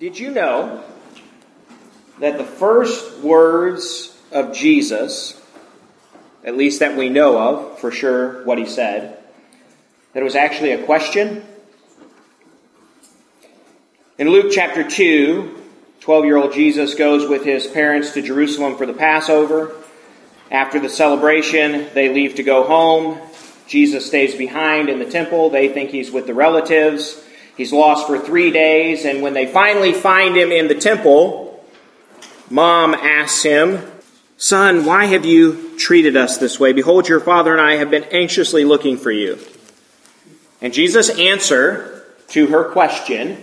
Did you know that the first words of Jesus, at least that we know of, for sure what he said, that it was actually a question? In Luke chapter 2, 12-year-old Jesus goes with his parents to Jerusalem for the Passover. After the celebration, they leave to go home. Jesus stays behind in the temple. They think he's with the relatives. He's lost for 3 days, and when they finally find him in the temple, Mom asks him, "Son, why have you treated us this way? Behold, your father and I have been anxiously looking for you." And Jesus' answer to her question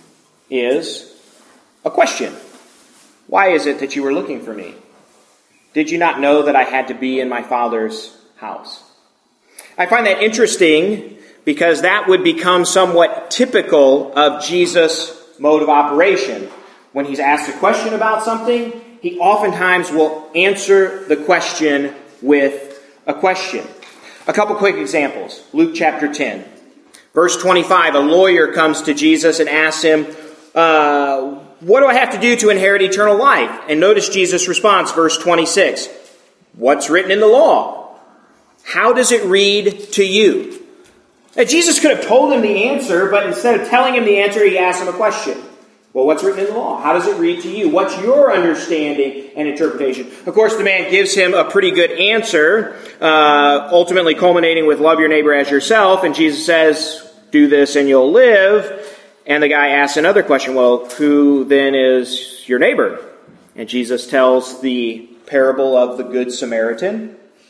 is a question. "Why is it that you were looking for me? Did you not know that I had to be in my Father's house?" I find that interesting because that would become somewhat typical of Jesus' mode of operation. When he's asked a question about something, he oftentimes will answer the question with a question. A couple quick examples. Luke chapter 10. Verse 25, a lawyer comes to Jesus and asks him, what do I have to do to inherit eternal life? And notice Jesus' response, verse 26. What's written in the law? How does it read to you? Now, Jesus could have told him the answer, but instead of telling him the answer, he asked him a question. Well, what's written in the law? How does it read to you? What's your understanding and interpretation? Of course, the man gives him a pretty good answer, ultimately culminating with love your neighbor as yourself. And Jesus says, do this and you'll live. And the guy asks another question, well, who then is your neighbor? And Jesus tells the parable of the Good Samaritan.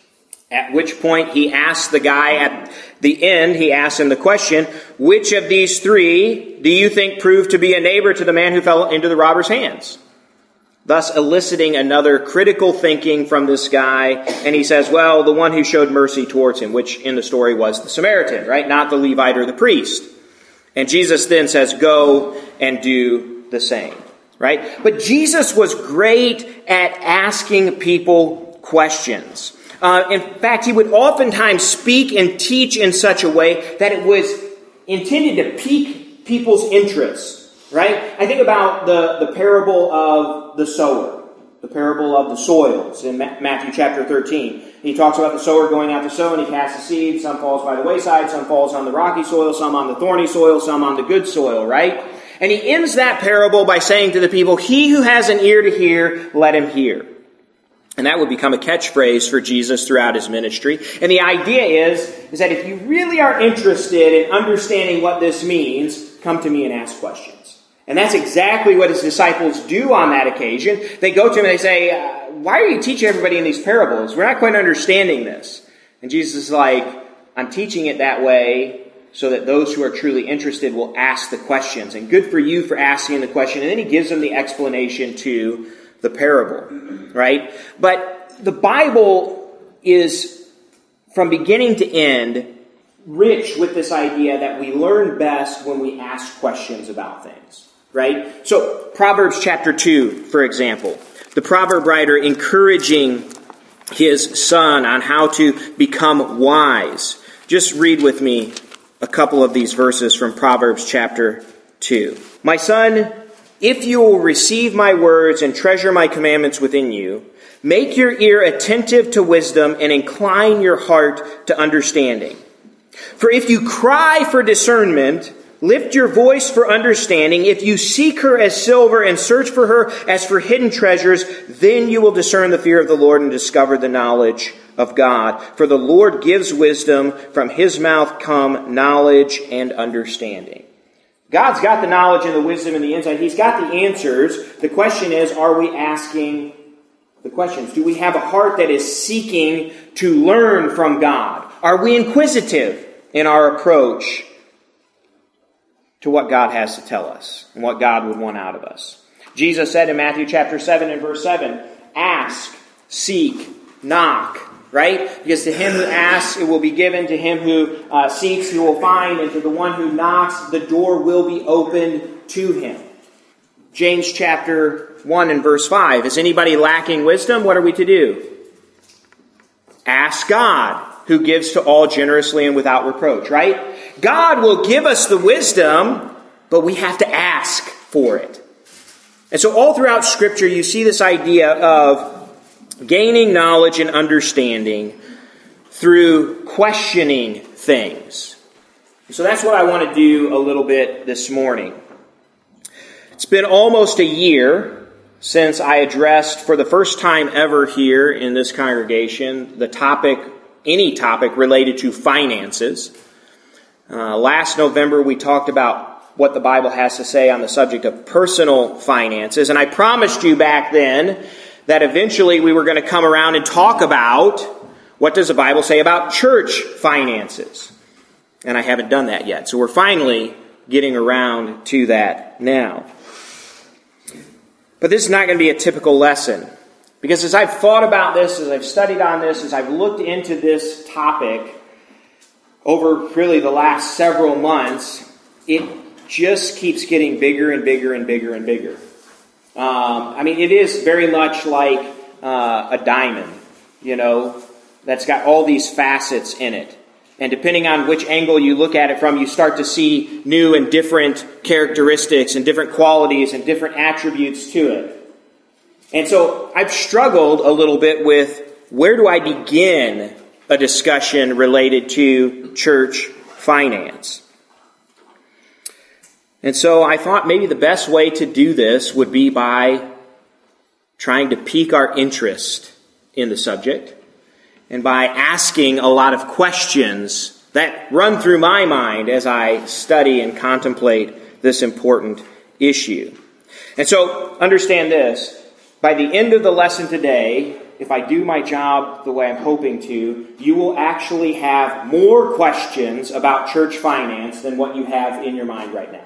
At which point he asks the guy at the end, he asks him the question, which of these three do you think proved to be a neighbor to the man who fell into the robber's hands? Thus eliciting another critical thinking from this guy. And he says, well, the one who showed mercy towards him, which in the story was the Samaritan, right? Not the Levite or the priest. And Jesus then says, go and do the same, right? But Jesus was great at asking people questions. In fact, he would oftentimes speak and teach in such a way that it was intended to pique people's interest, right? I think about the parable of the sower, the parable of the soils in Matthew chapter 13. He talks about the sower going out to sow, and he casts the seed. Some falls by the wayside, some falls on the rocky soil, some on the thorny soil, some on the good soil, right? And he ends that parable by saying to the people, he who has an ear to hear, let him hear. And that would become a catchphrase for Jesus throughout his ministry. And the idea is that if you really are interested in understanding what this means, come to me and ask questions. And that's exactly what his disciples do on that occasion. They go to him and they say, why are you teaching everybody in these parables? We're not quite understanding this. And Jesus is like, I'm teaching it that way so that those who are truly interested will ask the questions. And good for you for asking the question. And then he gives them the explanation to the parable, right? But the Bible is, from beginning to end, rich with this idea that we learn best when we ask questions about things, right? So, Proverbs chapter 2, for example, the proverb writer encouraging his son on how to become wise. Just read with me a couple of these verses from Proverbs chapter 2. My son, if you will receive my words and treasure my commandments within you, make your ear attentive to wisdom and incline your heart to understanding. For if you cry for discernment, lift your voice for understanding. If you seek her as silver and search for her as for hidden treasures, then you will discern the fear of the Lord and discover the knowledge of God. For the Lord gives wisdom, from his mouth come knowledge and understanding. God's got the knowledge and the wisdom and the insight. He's got the answers. The question is, are we asking the questions? Do we have a heart that is seeking to learn from God? Are we inquisitive in our approach to what God has to tell us and what God would want out of us? Jesus said in Matthew chapter 7 and verse 7, ask, seek, knock. Right? Because to him who asks, it will be given. To him who seeks, he will find. And to the one who knocks, the door will be opened to him. James chapter 1 and verse 5. Is anybody lacking wisdom? What are we to do? Ask God, who gives to all generously and without reproach. Right? God will give us the wisdom, but we have to ask for it. And so all throughout Scripture, you see this idea of gaining knowledge and understanding through questioning things. So that's what I want to do a little bit this morning. It's been almost a year since I addressed for the first time ever here in this congregation any topic related to finances. Last November we talked about what the Bible has to say on the subject of personal finances, and I promised you back then that eventually we were going to come around and talk about what does the Bible say about church finances. And I haven't done that yet, so we're finally getting around to that now. But this is not going to be a typical lesson, because as I've thought about this, as I've studied on this, as I've looked into this topic over really the last several months, it just keeps getting bigger and bigger and bigger and bigger. It is very much like a diamond, that's got all these facets in it. And depending on which angle you look at it from, you start to see new and different characteristics and different qualities and different attributes to it. And so I've struggled a little bit with where do I begin a discussion related to church finance. And so I thought maybe the best way to do this would be by trying to pique our interest in the subject and by asking a lot of questions that run through my mind as I study and contemplate this important issue. And so understand this, by the end of the lesson today, if I do my job the way I'm hoping to, you will actually have more questions about church finance than what you have in your mind right now.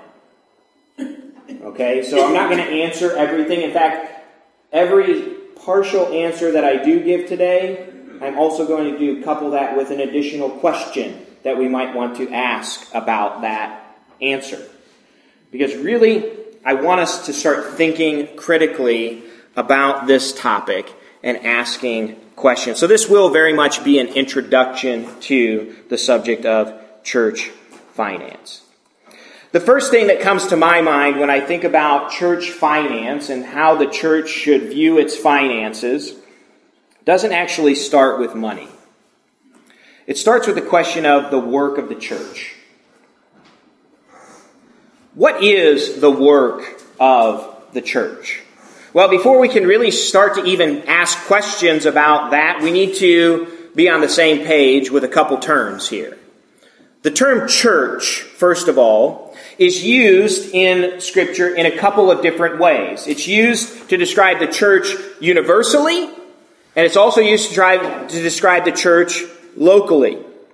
Okay, so I'm not going to answer everything. In fact, every partial answer that I do give today, I'm also going to couple that with an additional question that we might want to ask about that answer. Because really, I want us to start thinking critically about this topic and asking questions. So this will very much be an introduction to the subject of church finance. The first thing that comes to my mind when I think about church finance and how the church should view its finances doesn't actually start with money. It starts with the question of the work of the church. What is the work of the church? Well, before we can really start to even ask questions about that, we need to be on the same page with a couple terms here. The term church, first of all, is used in Scripture in a couple of different ways. It's used to describe the church universally, and it's also used to describe the church locally.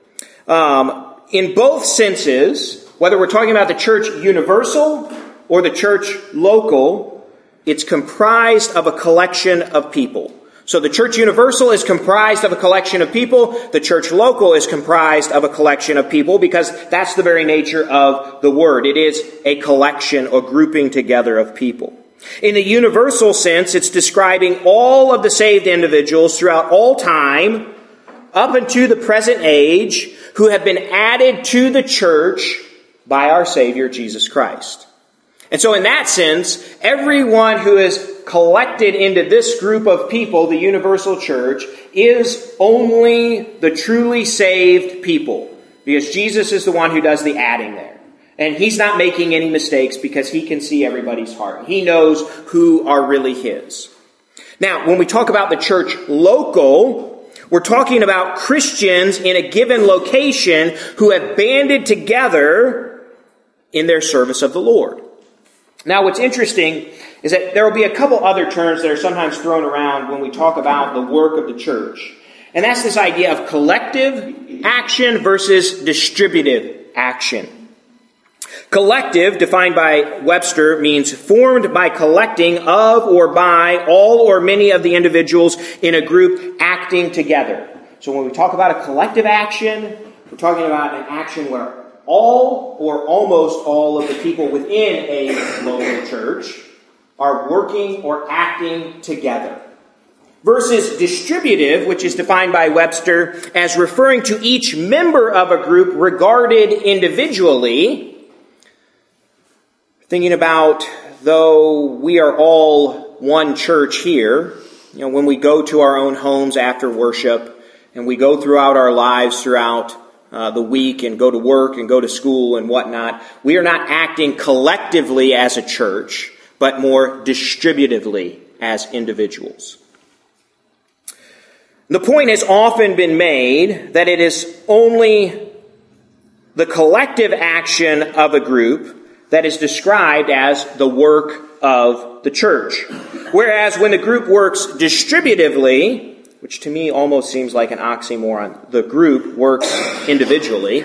In both senses, whether we're talking about the church universal or the church local, it's comprised of a collection of people. So the church universal is comprised of a collection of people. The church local is comprised of a collection of people because that's the very nature of the word. It is a collection or grouping together of people. In the universal sense, it's describing all of the saved individuals throughout all time up unto the present age who have been added to the church by our Savior Jesus Christ. And so in that sense, everyone who is collected into this group of people, the universal church, is only the truly saved people. Because Jesus is the one who does the adding there. And He's not making any mistakes because He can see everybody's heart. He knows who are really His. Now, when we talk about the church local, we're talking about Christians in a given location who have banded together in their service of the Lord. Now, what's interesting is that there will be a couple other terms that are sometimes thrown around when we talk about the work of the church. And that's this idea of collective action versus distributive action. Collective, defined by Webster, means formed by collecting of or by all or many of the individuals in a group acting together. So when we talk about a collective action, we're talking about an action where all or almost all of the people within a local church are working or acting together. Versus distributive, which is defined by Webster as referring to each member of a group regarded individually. Thinking about though we are all one church here, when we go to our own homes after worship and we go throughout our lives throughout the week and go to work and go to school and whatnot, we are not acting collectively as a church, but more distributively as individuals. The point has often been made that it is only the collective action of a group that is described as the work of the church. Whereas when a group works distributively, which to me almost seems like an oxymoron, the group works individually,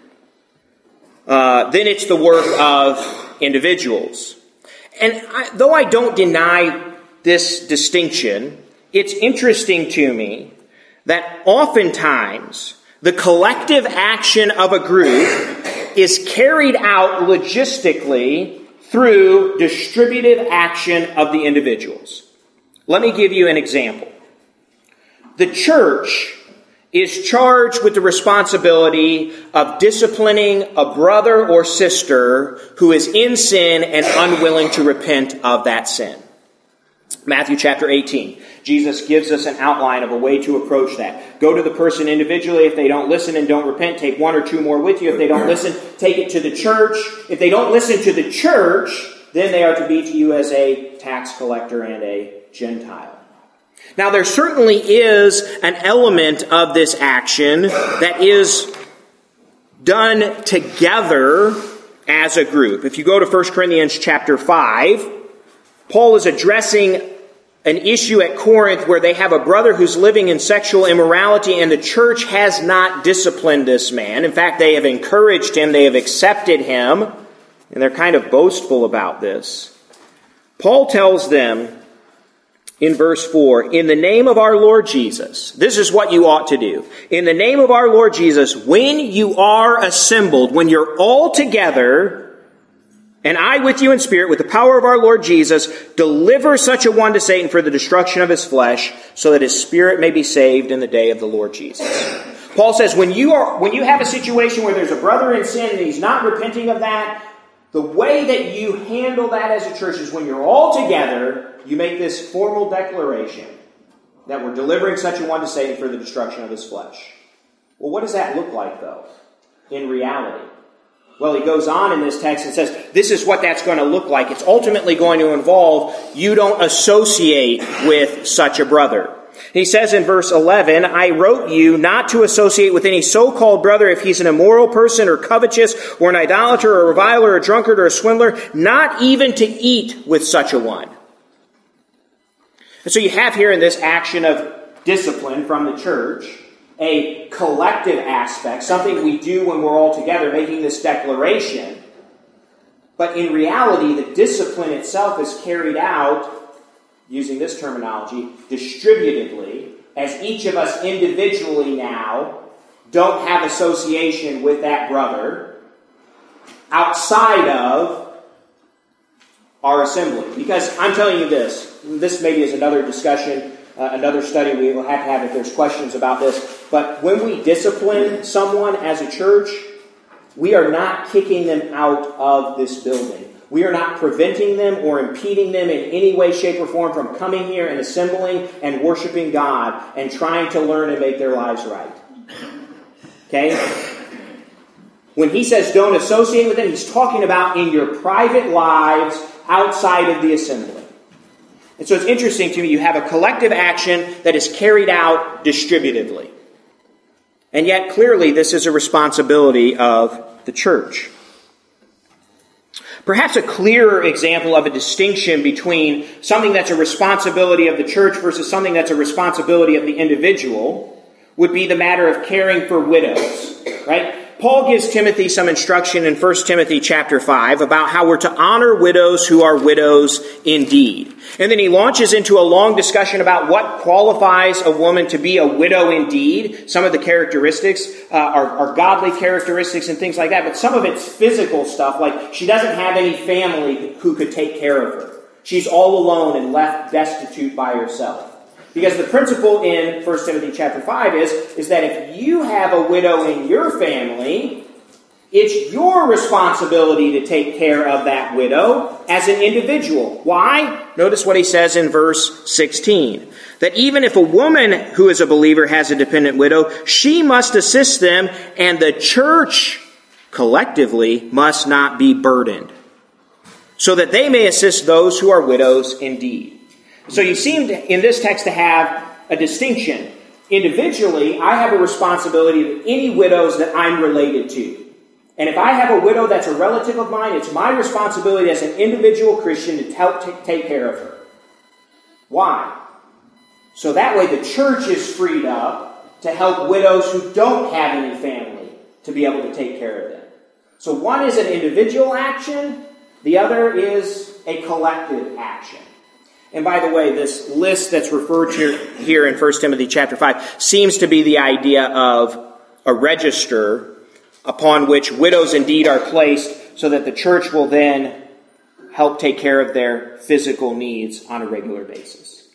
then it's the work of individuals. And though I don't deny this distinction, it's interesting to me that oftentimes the collective action of a group is carried out logistically through distributive action of the individuals. Let me give you an example. The church is charged with the responsibility of disciplining a brother or sister who is in sin and unwilling to repent of that sin. Matthew chapter 18. Jesus gives us an outline of a way to approach that. Go to the person individually. If they don't listen and don't repent, take one or two more with you. If they don't listen, take it to the church. If they don't listen to the church, then they are to be to you as a tax collector and a Gentile. Now, there certainly is an element of this action that is done together as a group. If you go to 1 Corinthians chapter 5, Paul is addressing an issue at Corinth where they have a brother who's living in sexual immorality, and the church has not disciplined this man. In fact, they have encouraged him, they have accepted him, and they're kind of boastful about this. Paul tells them in verse 4, in the name of our Lord Jesus, this is what you ought to do. In the name of our Lord Jesus, when you are assembled, when you're all together, and I with you in spirit, with the power of our Lord Jesus, deliver such a one to Satan for the destruction of his flesh, so that his spirit may be saved in the day of the Lord Jesus. Paul says, when you have a situation where there's a brother in sin and he's not repenting of that, the way that you handle that as a church is when you're all together, you make this formal declaration that we're delivering such a one to Satan for the destruction of his flesh. Well, what does that look like, though, in reality? Well, he goes on in this text and says, this is what that's going to look like. It's ultimately going to involve you don't associate with such a brother. He says in verse 11, I wrote you not to associate with any so-called brother if he's an immoral person or covetous or an idolater or a reviler or a drunkard or a swindler, not even to eat with such a one. And so you have here in this action of discipline from the church a collective aspect, something we do when we're all together, making this declaration. But in reality, the discipline itself is carried out, using this terminology, distributively, as each of us individually now don't have association with that brother outside of our assembly. Because I'm telling you this maybe is another discussion, another study we will have to have if there's questions about this. But when we discipline someone as a church, we are not kicking them out of this building. We are not preventing them or impeding them in any way, shape, or form from coming here and assembling and worshiping God and trying to learn and make their lives right. Okay? When he says don't associate with them, he's talking about in your private lives outside of the assembly. And so it's interesting to me, you have a collective action that is carried out distributively. And yet, clearly, this is a responsibility of the church. Perhaps a clearer example of a distinction between something that's a responsibility of the church versus something that's a responsibility of the individual would be the matter of caring for widows, right? Paul gives Timothy some instruction in 1 Timothy chapter 5 about how we're to honor widows who are widows indeed. And then he launches into a long discussion about what qualifies a woman to be a widow indeed. Some of the characteristics are godly characteristics and things like that, but some of it's physical stuff, like she doesn't have any family who could take care of her. She's all alone and left destitute by herself. Because the principle in 1 Timothy chapter 5 is that if you have a widow in your family, It's your responsibility to take care of that widow as an individual. Why? Notice what he says in verse 16. That even if a woman who is a believer has a dependent widow, she must assist them, and the church collectively must not be burdened, so that they may assist those who are widows indeed. So you seem in this text to have a distinction. Individually, I have a responsibility to any widows that I'm related to. And if I have a widow that's a relative of mine, it's my responsibility as an individual Christian to help take care of her. Why? So that way the church is freed up to help widows who don't have any family to be able to take care of them. So one is an individual action, the other is a collective action. And by the way, this list that's referred to here in 1 Timothy chapter 5 seems to be the idea of a register upon which widows indeed are placed so that the church will then help take care of their physical needs on a regular basis.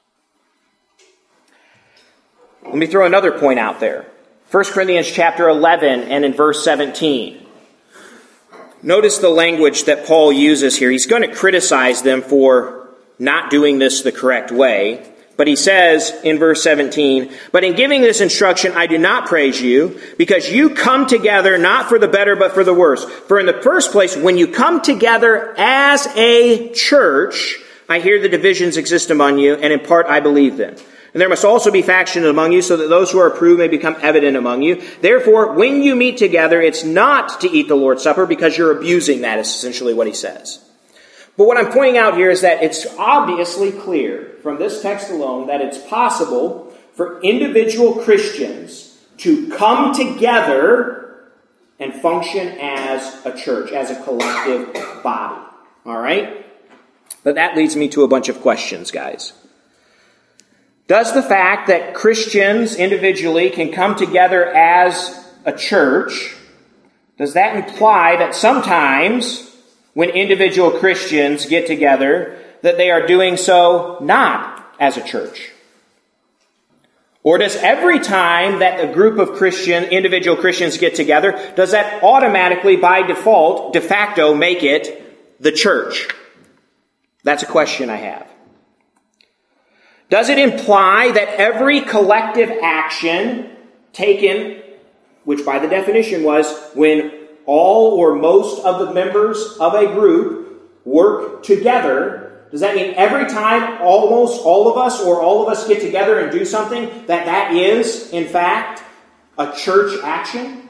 Let me throw another point out there. 1 Corinthians chapter 11 and in verse 17. Notice the language that Paul uses here. He's going to criticize them for not doing this the correct way. But he says in verse 17, "But in giving this instruction, I do not praise you, because you come together not for the better, but for the worse. For in the first place, when you come together as a church, I hear the divisions exist among you, and in part I believe them. And there must also be factions among you, so that those who are approved may become evident among you. Therefore, when you meet together, it's not to eat the Lord's Supper, because you're abusing that," is essentially what he says. But what I'm pointing out here is that it's obviously clear from this text alone that it's possible for individual Christians to come together and function as a church, as a collective body. All right? But that leads me to a bunch of questions, guys. Does the fact that Christians individually can come together as a church, does that imply that sometimes when individual Christians get together, that they are doing so not as a church? Or does every time that a group of individual Christians get together, does that automatically, by default, de facto, make it the church? That's a question I have. Does it imply that every collective action taken, which by the definition was when all or most of the members of a group work together, does that mean every time almost all of us or all of us get together and do something, that is, in fact, a church action?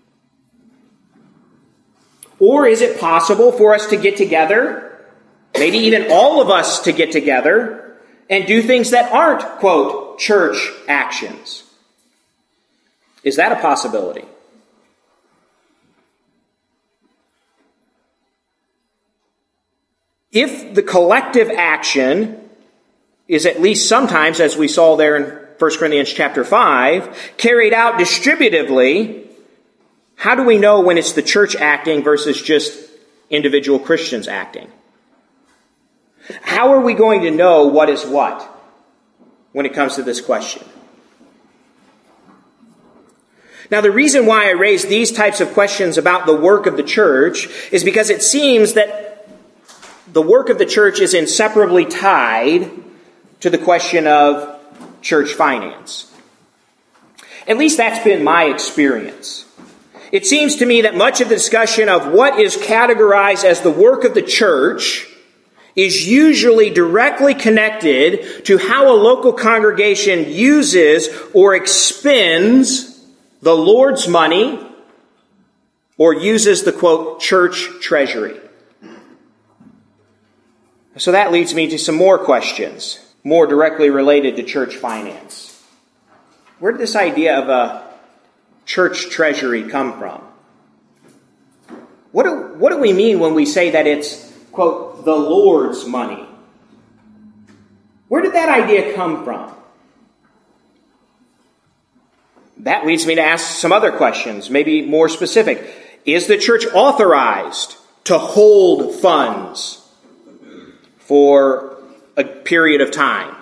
Or is it possible for us to get together, maybe even all of us to get together, and do things that aren't, quote, church actions? Is that a possibility? If the collective action is at least sometimes, as we saw there in 1 Corinthians chapter 5, carried out distributively, how do we know when it's the church acting versus just individual Christians acting? How are we going to know what is what when it comes to this question? Now, the reason why I raise these types of questions about the work of the church is because it seems that the work of the church is inseparably tied to the question of church finance. At least that's been my experience. It seems to me that much of the discussion of what is categorized as the work of the church is usually directly connected to how a local congregation uses or expends the Lord's money or uses the, quote, church treasury. So that leads me to some more questions, more directly related to church finance. Where did this idea of a church treasury come from? What do we mean when we say that it's, quote, the Lord's money? Where did that idea come from? That leads me to ask some other questions, maybe more specific. Is the church authorized to hold funds for a period of time?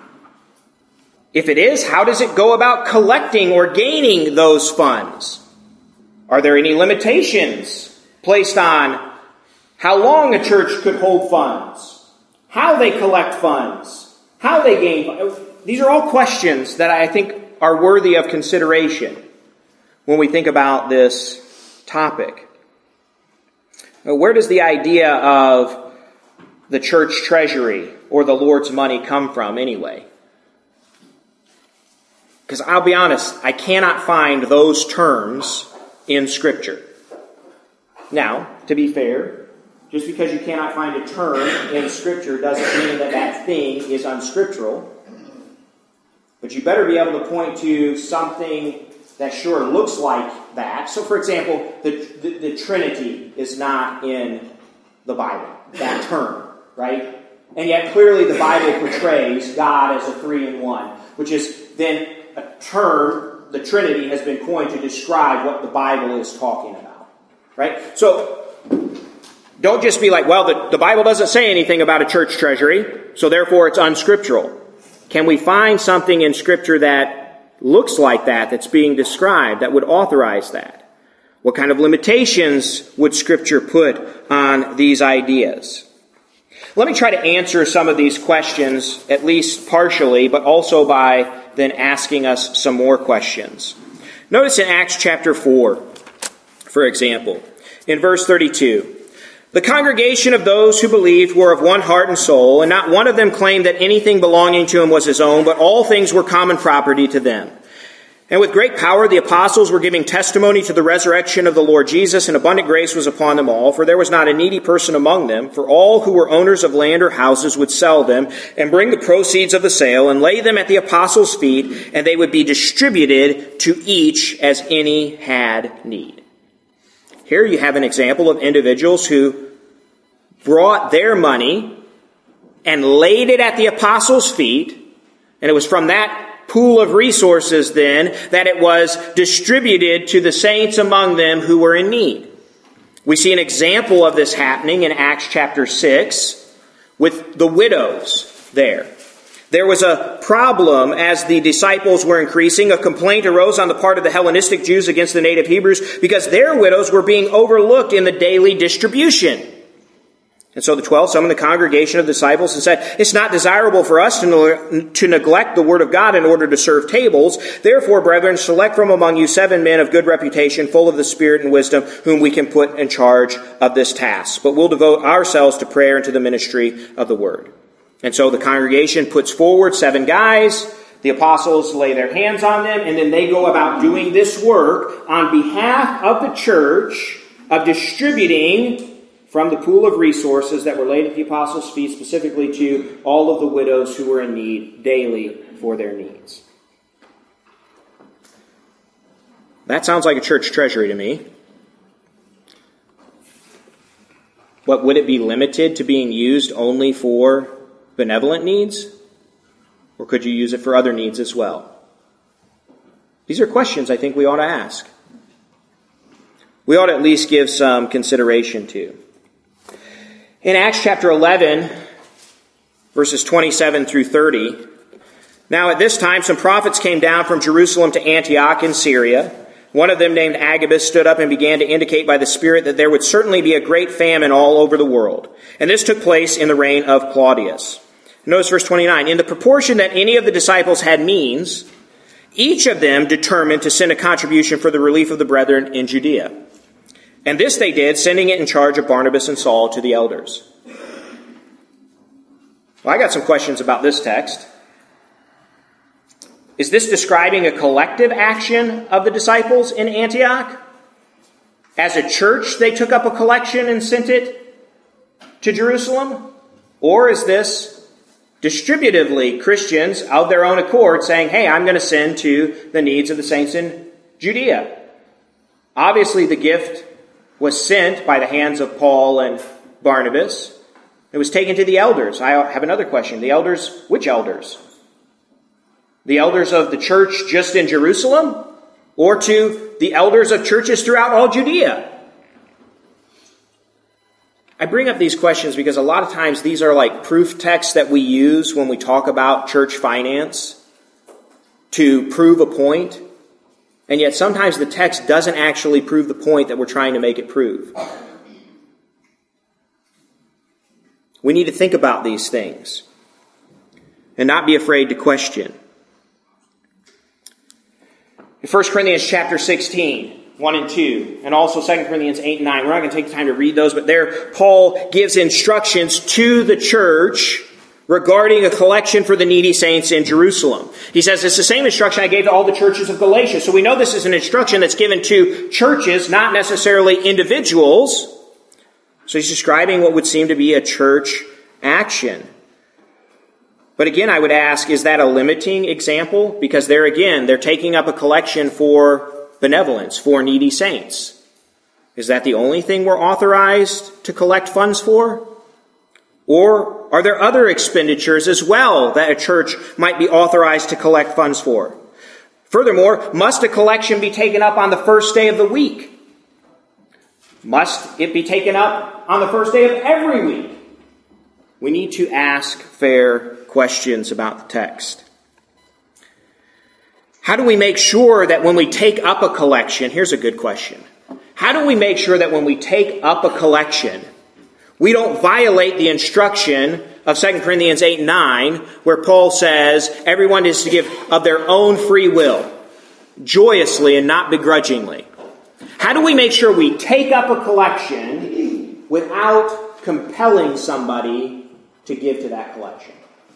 If it is, how does it go about collecting or gaining those funds? Are there any limitations placed on how long a church could hold funds, how they collect funds, how they gain funds? These are all questions that I think are worthy of consideration when we think about this topic. Where does the idea of the church treasury or the Lord's money come from anyway? Because I'll be honest, I cannot find those terms in Scripture. Now, to be fair, just because you cannot find a term in Scripture doesn't mean that that thing is unscriptural. But you better be able to point to something that sure looks like that. So, for example, the Trinity is not in the Bible, that term, right? And yet clearly the Bible portrays God as a three-in-one, which is then a term, the Trinity has been coined to describe what the Bible is talking about, right? So don't just be like, well, the Bible doesn't say anything about a church treasury, so therefore it's unscriptural. Can we find something in Scripture that looks like that, that's being described, that would authorize that? What kind of limitations would Scripture put on these ideas? Let me try to answer some of these questions, at least partially, but also by then asking us some more questions. Notice in Acts chapter 4, for example, in verse 32, the congregation of those who believed were of one heart and soul, and not one of them claimed that anything belonging to him was his own, but all things were common property to them. And with great power the apostles were giving testimony to the resurrection of the Lord Jesus, and abundant grace was upon them all, for there was not a needy person among them, for all who were owners of land or houses would sell them, and bring the proceeds of the sale, and lay them at the apostles' feet, and they would be distributed to each as any had need. Here you have an example of individuals who brought their money and laid it at the apostles' feet, and it was from that pool of resources then that it was distributed to the saints among them who were in need. We see an example of this happening in Acts chapter 6 with the widows there. There was a problem as the disciples were increasing. A complaint arose on the part of the Hellenistic Jews against the native Hebrews because their widows were being overlooked in the daily distribution. And so the 12 summoned the congregation of disciples and said, it's not desirable for us to neglect the word of God in order to serve tables. Therefore, brethren, select from among you 7 men of good reputation, full of the Spirit and wisdom, whom we can put in charge of this task. But we'll devote ourselves to prayer and to the ministry of the word. And so the congregation puts forward 7 guys. The apostles lay their hands on them, and then they go about doing this work on behalf of the church of distributing from the pool of resources that were laid at the apostles' feet, specifically to all of the widows who were in need daily for their needs. That sounds like a church treasury to me. But would it be limited to being used only for benevolent needs? Or could you use it for other needs as well? These are questions I think we ought to ask. We ought to at least give some consideration to. In Acts chapter 11, verses 27 through 30, now at this time some prophets came down from Jerusalem to Antioch in Syria. One of them, named Agabus, stood up and began to indicate by the Spirit that there would certainly be a great famine all over the world. And this took place in the reign of Claudius. Notice verse 29. In the proportion that any of the disciples had means, each of them determined to send a contribution for the relief of the brethren in Judea. And this they did, sending it in charge of Barnabas and Saul to the elders. Well, I got some questions about this text. Is this describing a collective action of the disciples in Antioch? As a church, they took up a collection and sent it to Jerusalem? Or is this distributively Christians of their own accord saying, hey, I'm going to send to the needs of the saints in Judea? Obviously, the gift was sent by the hands of Paul and Barnabas. It was taken to the elders. I have another question. The elders, which elders? The elders of the church just in Jerusalem? Or to the elders of churches throughout all Judea? I bring up these questions because a lot of times these are like proof texts that we use when we talk about church finance to prove a point. And yet sometimes the text doesn't actually prove the point that we're trying to make it prove. We need to think about these things and not be afraid to question. In 1 Corinthians chapter 16, 1 and 2, and also 2 Corinthians 8 and 9. We're not going to take the time to read those, but there Paul gives instructions to the church regarding a collection for the needy saints in Jerusalem. He says, it's the same instruction I gave to all the churches of Galatia. So we know this is an instruction that's given to churches, not necessarily individuals. So he's describing what would seem to be a church action. But again, I would ask, is that a limiting example? Because there again, they're taking up a collection for benevolence, for needy saints. Is that the only thing we're authorized to collect funds for? Or are there other expenditures as well that a church might be authorized to collect funds for? Furthermore, must a collection be taken up on the first day of the week? Must it be taken up on the first day of every week? We need to ask fair questions about the text. How do we make sure that when we take up a collection, here's a good question. How do we make sure that when we take up a collection, we don't violate the instruction of 2 Corinthians 8 and 9, where Paul says everyone is to give of their own free will, joyously and not begrudgingly? How do we make sure we take up a collection without compelling somebody to give to that collection?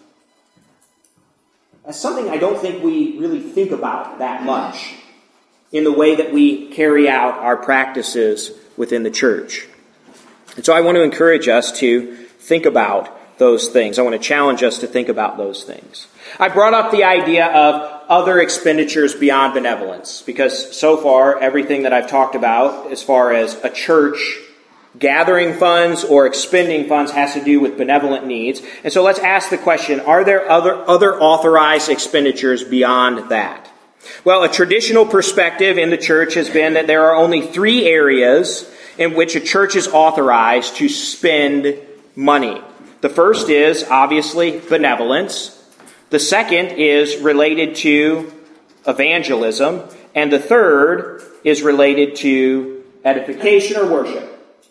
That's something I don't think we really think about that much in the way that we carry out our practices within the church. And so I want to encourage us to think about those things. I want to challenge us to think about those things. I brought up the idea of other expenditures beyond benevolence, because so far everything that I've talked about as far as a church gathering funds or expending funds has to do with benevolent needs. And so let's ask the question, are there other authorized expenditures beyond that? Well, a traditional perspective in the church has been that there are only 3 areas in which a church is authorized to spend money. The first is, obviously, benevolence. The second is related to evangelism. And the third is related to edification or worship.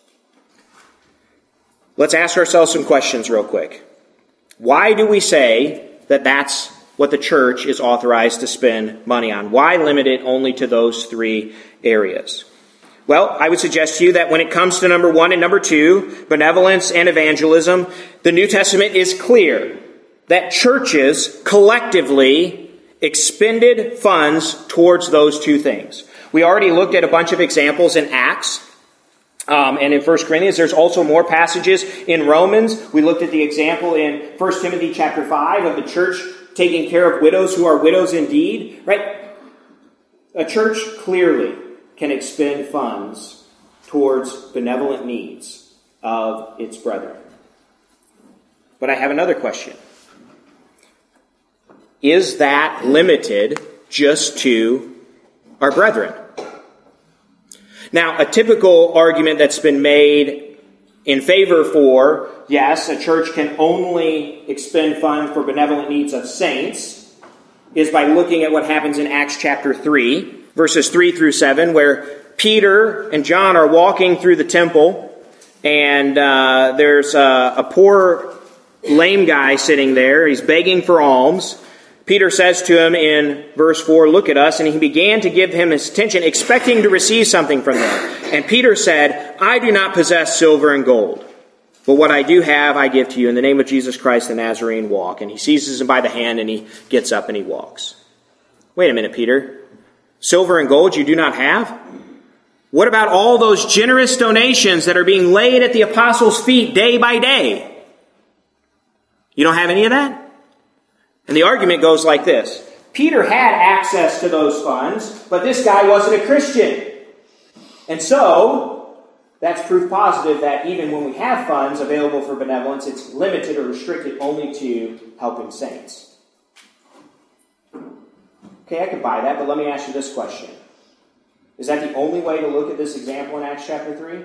Let's ask ourselves some questions real quick. Why do we say that that's what the church is authorized to spend money on? Why limit it only to those 3 areas? Well, I would suggest to you that when it comes to number 1 and number 2, benevolence and evangelism, the New Testament is clear that churches collectively expended funds towards those 2 things. We already looked at a bunch of examples in Acts. And in 1 Corinthians, there's also more passages in Romans. We looked at the example in 1 Timothy chapter 5 of the church taking care of widows who are widows indeed. Right? A church clearly can expend funds towards benevolent needs of its brethren. But I have another question. Is that limited just to our brethren? Now, a typical argument that's been made in favor for, yes, a church can only expend funds for benevolent needs of saints, is by looking at what happens in Acts chapter 3, verses 3 through 7, where Peter and John are walking through the temple, and there's a poor lame guy sitting there. He's begging for alms. Peter says to him in verse 4, "Look at us," and he began to give him his attention, expecting to receive something from them. And Peter said, "I do not possess silver and gold, but what I do have I give to you. In the name of Jesus Christ the Nazarene, walk." And he seizes him by the hand, and he gets up and he walks. Wait a minute, Peter. Silver and gold you do not have? What about all those generous donations that are being laid at the apostles' feet day by day? You don't have any of that? And the argument goes like this. Peter had access to those funds, but this guy wasn't a Christian. And so, that's proof positive that even when we have funds available for benevolence, it's limited or restricted only to helping saints. Okay, I could buy that, but let me ask you this question. Is that the only way to look at this example in Acts chapter 3?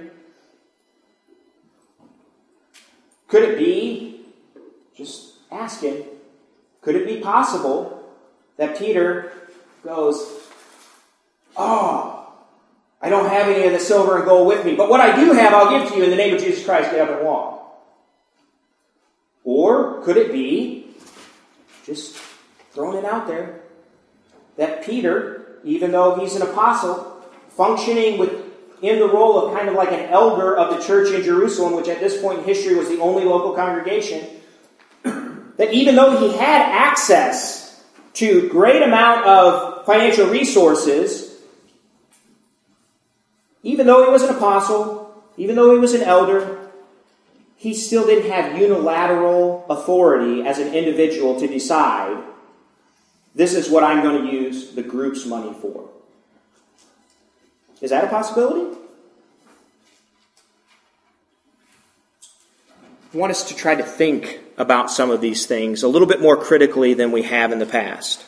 Could it be, just asking, could it be possible that Peter goes, Oh, I don't have any of the silver and gold with me, but what I do have, I'll give to you in the name of Jesus Christ. Get up and walk. Or could it be, just throwing it out there, that Peter, even though he's an apostle, functioning in the role of kind of like an elder of the church in Jerusalem, which at this point in history was the only local congregation, that even though he had access to great amount of financial resources, even though he was an apostle, even though he was an elder, he still didn't have unilateral authority as an individual to decide, this is what I'm going to use the group's money for. Is that a possibility? I want us to try to think about some of these things a little bit more critically than we have in the past.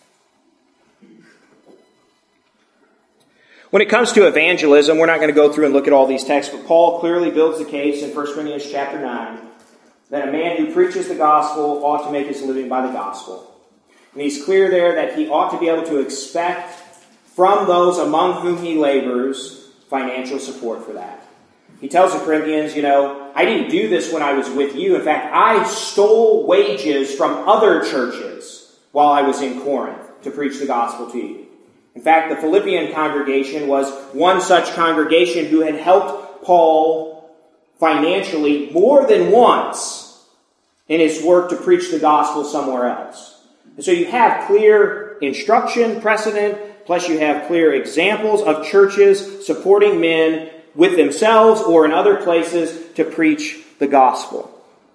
When it comes to evangelism, we're not going to go through and look at all these texts, but Paul clearly builds the case in 1 Corinthians chapter 9 that a man who preaches the gospel ought to make his living by the gospel. And he's clear there that he ought to be able to expect from those among whom he labors financial support for that. He tells the Corinthians, I didn't do this when I was with you. In fact, I stole wages from other churches while I was in Corinth to preach the gospel to you. In fact, the Philippian congregation was one such congregation who had helped Paul financially more than once in his work to preach the gospel somewhere else. And so you have clear instruction, precedent, plus you have clear examples of churches supporting men with themselves or in other places to preach the gospel.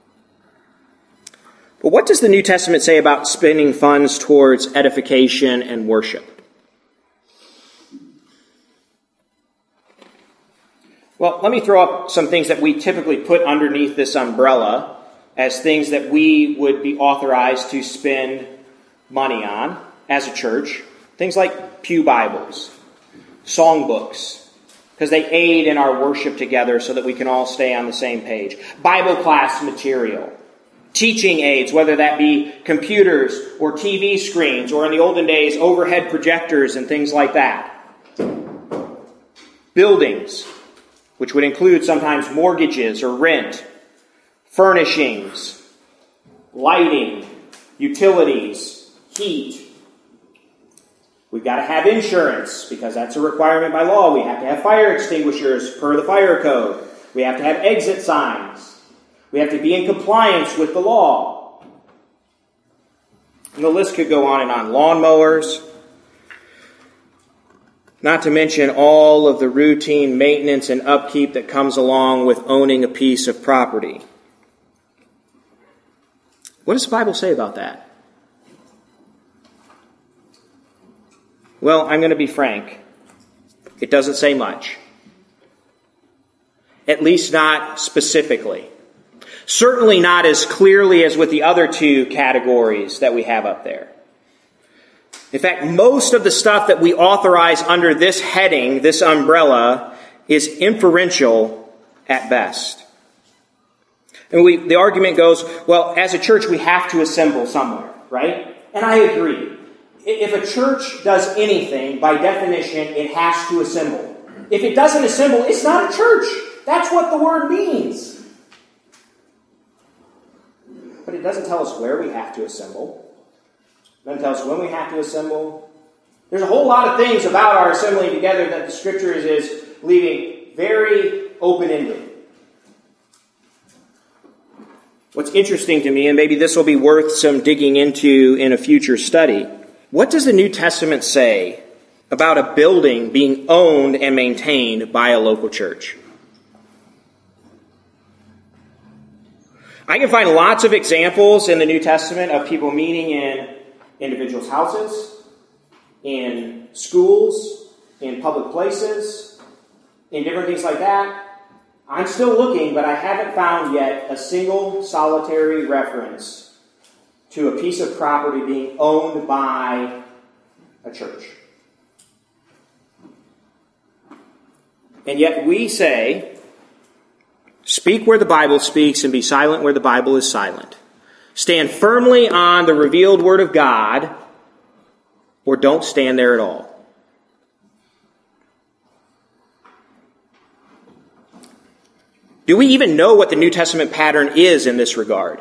But what does the New Testament say about spending funds towards edification and worship? Well, let me throw up some things that we typically put underneath this umbrella as things that we would be authorized to spend money on as a church. Things like pew Bibles, songbooks, because they aid in our worship together so that we can all stay on the same page. Bible class material, teaching aids, whether that be computers or TV screens, or in the olden days, overhead projectors and things like that. Buildings, which would include sometimes mortgages or rent, furnishings, lighting, utilities, heat. We've got to have insurance because that's a requirement by law. We have to have fire extinguishers per the fire code. We have to have exit signs. We have to be in compliance with the law. And the list could go on and on. Lawnmowers. Not to mention all of the routine maintenance and upkeep that comes along with owning a piece of property. What does the Bible say about that? Well, I'm going to be frank. It doesn't say much. At least not specifically. Certainly not as clearly as with the other two categories that we have up there. In fact, most of the stuff that we authorize under this heading, this umbrella, is inferential at best. And the argument goes, well, as a church, we have to assemble somewhere, right? And I agree. If a church does anything, by definition, it has to assemble. If it doesn't assemble, it's not a church. That's what the word means. But it doesn't tell us where we have to assemble. It doesn't tell us when we have to assemble. There's a whole lot of things about our assembling together that the Scriptures is leaving very open-ended. What's interesting to me, and maybe this will be worth some digging into in a future study, what does the New Testament say about a building being owned and maintained by a local church? I can find lots of examples in the New Testament of people meeting in individuals' houses, in schools, in public places, in different things like that. I'm still looking, but I haven't found yet a single solitary reference to a piece of property being owned by a church. And yet we say, speak where the Bible speaks and be silent where the Bible is silent. Stand firmly on the revealed Word of God, or don't stand there at all. Do we even know what the New Testament pattern is in this regard?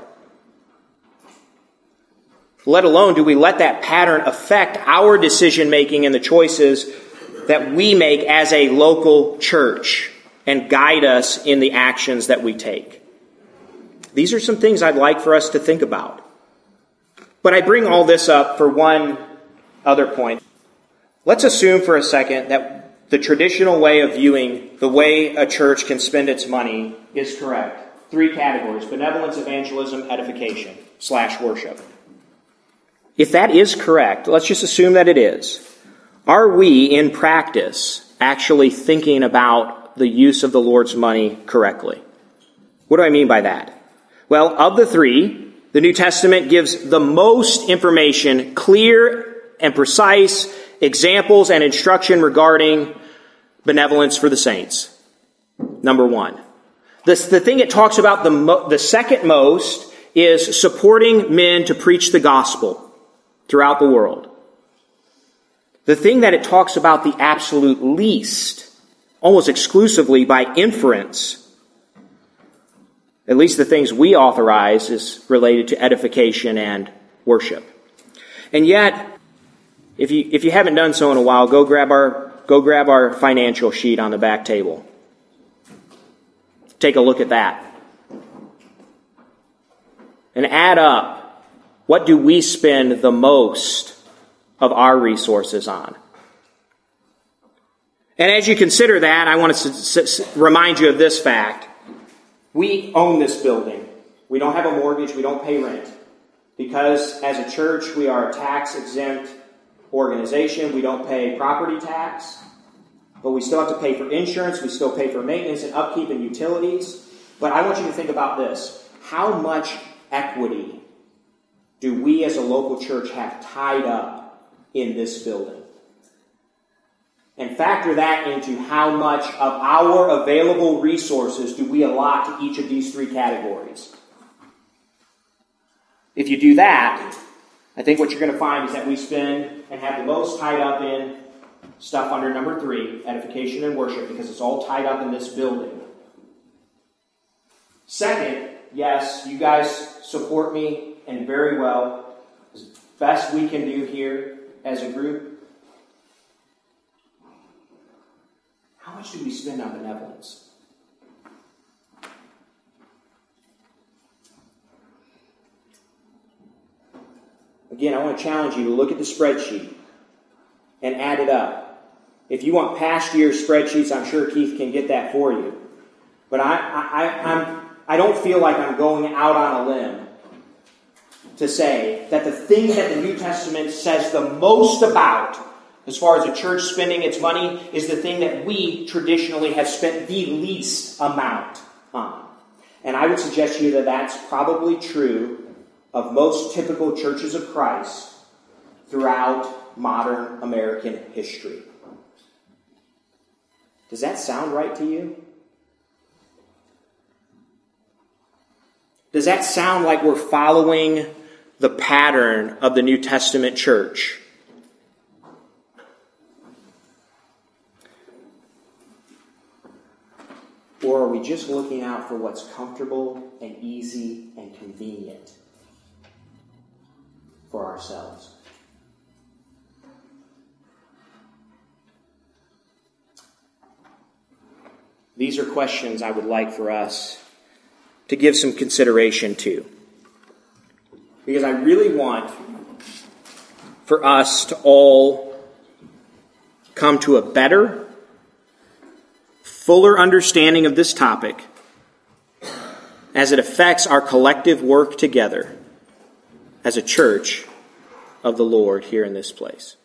Let alone do we let that pattern affect our decision-making and the choices that we make as a local church and guide us in the actions that we take? These are some things I'd like for us to think about. But I bring all this up for one other point. Let's assume for a second that the traditional way of viewing the way a church can spend its money is correct. 3 categories: benevolence, evangelism, edification, / worship. If that is correct, let's just assume that it is. Are we, in practice, actually thinking about the use of the Lord's money correctly? What do I mean by that? Well, of the 3, the New Testament gives the most information, clear and precise examples and instruction regarding benevolence for the saints. Number 1. The thing it talks about the second most is supporting men to preach the gospel throughout the world. The thing that it talks about the absolute least, almost exclusively by inference, at least the things we authorize, is related to edification and worship. And yet, if you haven't done so in a while, go grab our financial sheet on the back table. Take a look at that. And add up, what do we spend the most of our resources on? And as you consider that, I want to remind you of this fact. We own this building. We don't have a mortgage. We don't pay rent. Because as a church, we are a tax-exempt organization. We don't pay property tax. But we still have to pay for insurance. We still pay for maintenance and upkeep and utilities. But I want you to think about this. How much equity do we as a local church have tied up in this building? And factor that into how much of our available resources do we allot to each of these 3 categories. If you do that, I think what you're going to find is that we spend and have the most tied up in stuff under number 3, edification and worship, because it's all tied up in this building. Second, yes, you guys support me, and very well, as best we can do here as a group. How much do we spend on benevolence? Again, I want to challenge you to look at the spreadsheet and add it up. If you want past year's spreadsheets, I'm sure Keith can get that for you. But I don't feel like I'm going out on a limb to say that the thing that the New Testament says the most about, as far as a church spending its money, is the thing that we traditionally have spent the least amount on. And I would suggest to you that that's probably true of most typical churches of Christ throughout modern American history. Does that sound right to you? Does that sound like we're following the pattern of the New Testament church? Or are we just looking out for what's comfortable and easy and convenient for ourselves? These are questions I would like for us to give some consideration to. Because I really want for us to all come to a better, fuller understanding of this topic as it affects our collective work together as a church of the Lord here in this place.